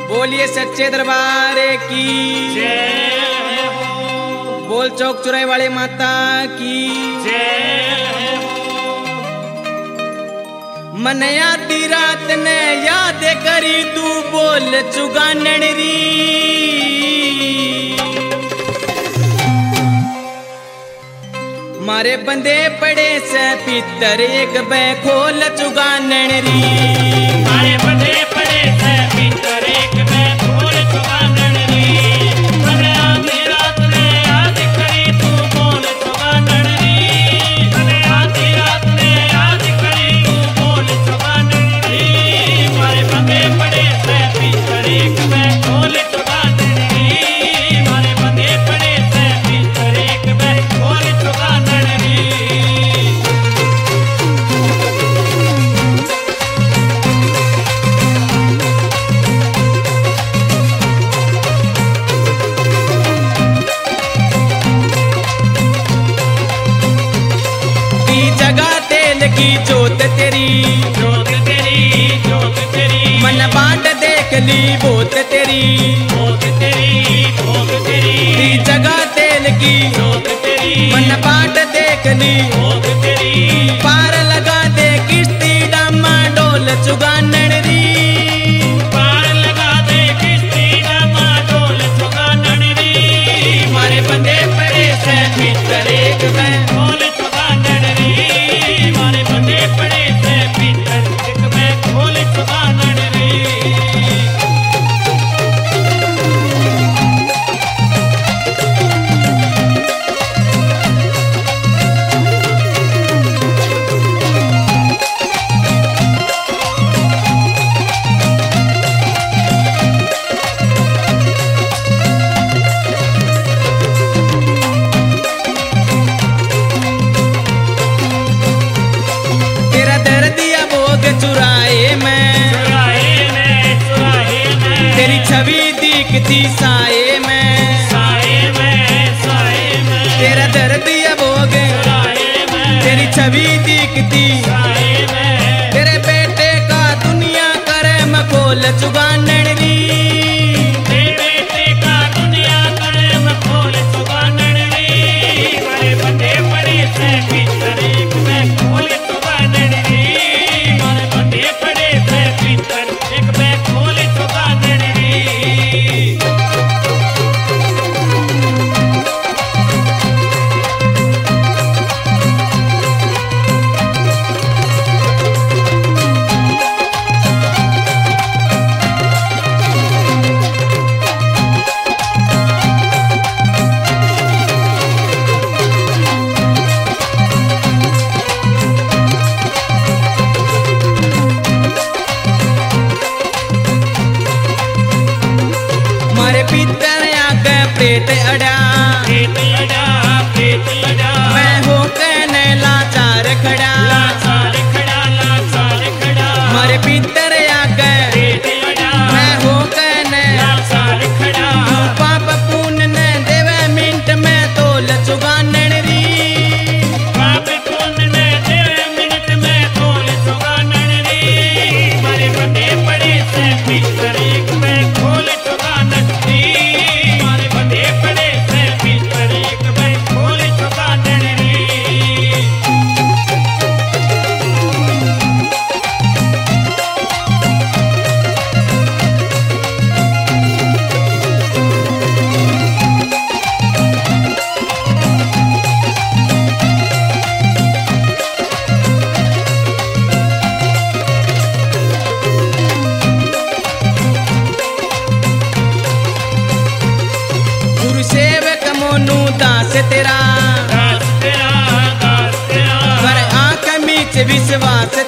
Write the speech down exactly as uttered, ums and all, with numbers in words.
बोलिए सच्चे दरबार की जय हो। बोल चौक चुराई वाले माता की जय हो। मन आधी रात ने याद करी तू बोल चुगानन री मारे बंदे पड़े से पितर एक बै खोल चुगानन री मारे बंदे पड़े से पितर एक बै खोल चुगानन री मन आधी रात ने याद करी तू बोल चुगानन री मन आधी रात ने याद करी तू बोल चुगानन री मारे बंदे पड़े से पितर एक बै खोल चुगानन री मारे बंदे पड़े से पितर एक बै खोल चुगानन की जोत तेरी जोत तेरी जोत तेरी मन बाट देख ली बोत तेरी जोत तेरी जोत तेरी जगह तेल की जोत तेरी मन बाट देख ली जोत तेरी पार लगा दे किश्ती डामा डोल चुगानन री पार लगा दे किश्ती डामा डोल चुगानन री मारे बंदे पड़े से पितर एक बै खोल चुगानन री मारे बंदे पड़े से पितर एक बै खोल चुगानन री चुराए में चुराए में चुराए में तेरी छवि दिखती साए में साए में साए में तेरा दर्द या भोग चुराए में तेरी छवि दिखती साए में तेरे बेटे का दुनिया करे मखोल चुगानन री तेरे बेटे का दुनिया करे मखोल चुगानन री मारे बंदे पड़े से पितर एक बै खोल चुगानन री मारे बंदे पड़े से पितर एक बै खोल चुगानन री मारे पितर आगे प्रेत अड़ा प्रेत अड़ा प्रेत अड़ा मैं हो कहने लाचार खड़ा लाचार खड़ा लाचार खड़ा मारे पितर आगे प्रेत अड़ा मैं हो कहने लाचार खड़ा पाप पुण्य ने देवे मिनट में तोल चुगानन री पाप पुण्य ने देवे मिनट में तोल चुगानन री मारे बंदे पड़े से पितर एक बै खोल चुगानन री मारे बंदे पड़े से पितर एक बै खोल चुगानन री गुरु सेवक मोनू दास तेरा दास तेरा दास तेरा कर आंख मीच विश्वास